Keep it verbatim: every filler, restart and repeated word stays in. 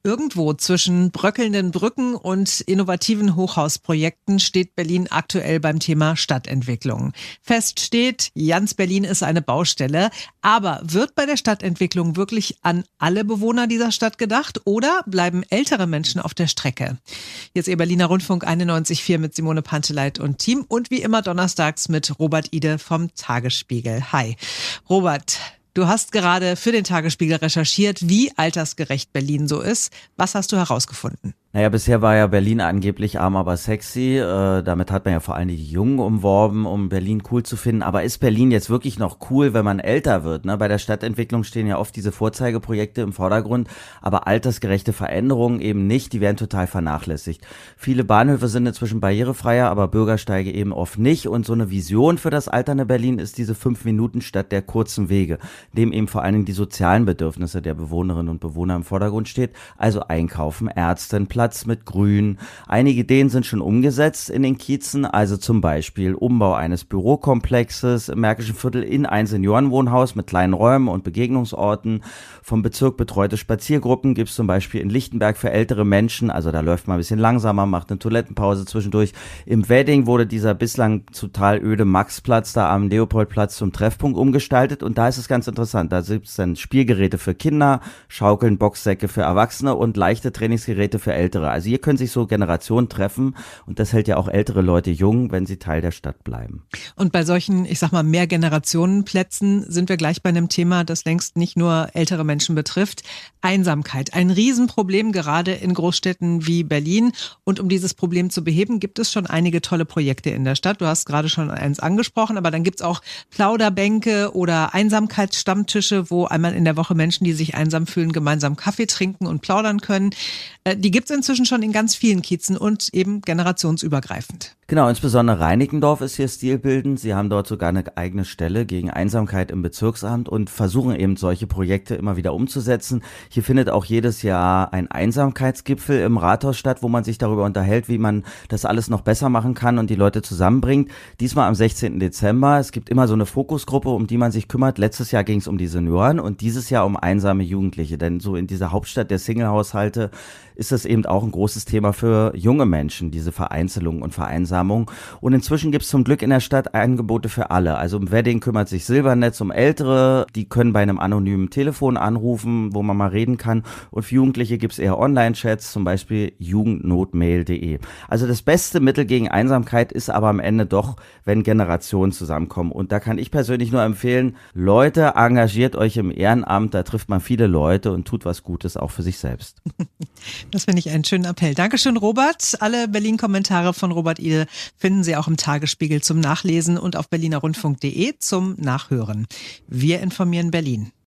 Irgendwo zwischen bröckelnden Brücken und innovativen Hochhausprojekten steht Berlin aktuell beim Thema Stadtentwicklung. Fest steht, Jans Berlin ist eine Baustelle. Aber wird bei der Stadtentwicklung wirklich an alle Bewohner dieser Stadt gedacht oder bleiben ältere Menschen auf der Strecke? Jetzt Ihr Berliner Rundfunk einundneunzig Komma vier mit Simone Panteleit und Team und wie immer donnerstags mit Robert Ide vom Tagesspiegel. Hi, Robert. Du hast gerade für den Tagesspiegel recherchiert, wie altersgerecht Berlin so ist. Was hast du herausgefunden? Naja, bisher war ja Berlin angeblich arm, aber sexy. Äh, damit hat man ja vor allem die Jungen umworben, um Berlin cool zu finden. Aber ist Berlin jetzt wirklich noch cool, wenn man älter wird? Ne? Bei der Stadtentwicklung stehen ja oft diese Vorzeigeprojekte im Vordergrund, aber altersgerechte Veränderungen eben nicht. Die werden total vernachlässigt. Viele Bahnhöfe sind inzwischen barrierefreier, aber Bürgersteige eben oft nicht. Und so eine Vision für das alternde Berlin ist diese Fünf-Minuten-Stadt der kurzen Wege, dem eben vor allen Dingen die sozialen Bedürfnisse der Bewohnerinnen und Bewohner im Vordergrund steht. Also Einkaufen, Ärzte, Platz mit Grün. Einige Ideen sind schon umgesetzt in den Kiezen, also zum Beispiel Umbau eines Bürokomplexes im Märkischen Viertel in ein Seniorenwohnhaus mit kleinen Räumen und Begegnungsorten. Vom Bezirk betreute Spaziergruppen gibt es zum Beispiel in Lichtenberg für ältere Menschen, also da läuft man ein bisschen langsamer, macht eine Toilettenpause zwischendurch. Im Wedding wurde dieser bislang total öde Maxplatz da am Leopoldplatz zum Treffpunkt umgestaltet und da ist es ganz interessant, da gibt es dann Spielgeräte für Kinder, Schaukeln, Boxsäcke für Erwachsene und leichte Trainingsgeräte für Ältere. Also hier können sich so Generationen treffen und das hält ja auch ältere Leute jung, wenn sie Teil der Stadt bleiben. Und bei solchen, ich sag mal, Mehrgenerationenplätzen sind wir gleich bei einem Thema, das längst nicht nur ältere Menschen betrifft. Einsamkeit, ein Riesenproblem gerade in Großstädten wie Berlin. Und um dieses Problem zu beheben, gibt es schon einige tolle Projekte in der Stadt. Du hast gerade schon eins angesprochen, aber dann gibt es auch Plauderbänke oder Einsamkeitsstammtische, wo einmal in der Woche Menschen, die sich einsam fühlen, gemeinsam Kaffee trinken und plaudern können. Die gibt es inzwischen schon in ganz vielen Kiezen und eben generationsübergreifend. Genau, insbesondere Reinickendorf ist hier stilbildend. Sie haben dort sogar eine eigene Stelle gegen Einsamkeit im Bezirksamt und versuchen eben solche Projekte immer wieder umzusetzen. Hier findet auch jedes Jahr ein Einsamkeitsgipfel im Rathaus statt, wo man sich darüber unterhält, wie man das alles noch besser machen kann und die Leute zusammenbringt. Diesmal am sechzehnten Dezember. Es gibt immer so eine Fokusgruppe, um die man sich kümmert. Letztes Jahr ging es um die Senioren und dieses Jahr um einsame Jugendliche. Denn so in dieser Hauptstadt der Singlehaushalte ist das eben auch ein großes Thema für junge Menschen, diese Vereinzelung und Vereinsamung. Und inzwischen gibt es zum Glück in der Stadt Angebote für alle. Also im Wedding kümmert sich Silbernetz um Ältere, die können bei einem anonymen Telefon anrufen, wo man mal reden kann. Und für Jugendliche gibt es eher Online-Chats, zum Beispiel jugendnotmail punkt de. Also das beste Mittel gegen Einsamkeit ist aber am Ende doch, wenn Generationen zusammenkommen. Und da kann ich persönlich nur empfehlen, Leute, engagiert euch im Ehrenamt, da trifft man viele Leute und tut was Gutes auch für sich selbst. Das finde ich einen schönen Appell. Dankeschön, Robert. Alle Berlin-Kommentare von Robert Ide finden Sie auch im Tagesspiegel zum Nachlesen und auf berliner rundfunk punkt de zum Nachhören. Wir informieren Berlin.